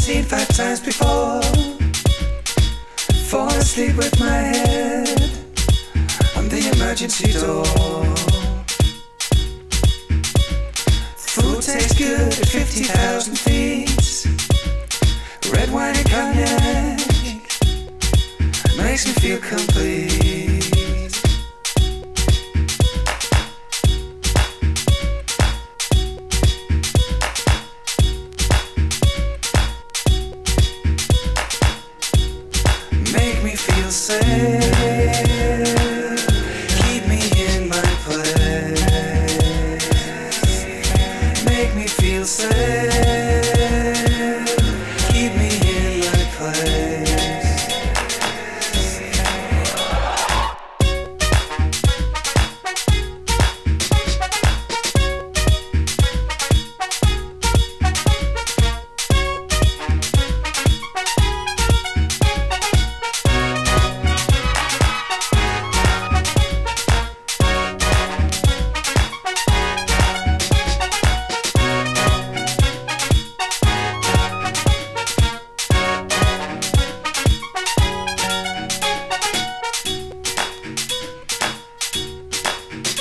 seen 5 times before. Fall asleep with my head on the emergency door. Food tastes good at 50,000 feet. Red wine and cognac makes me feel complete. Make me feel safe.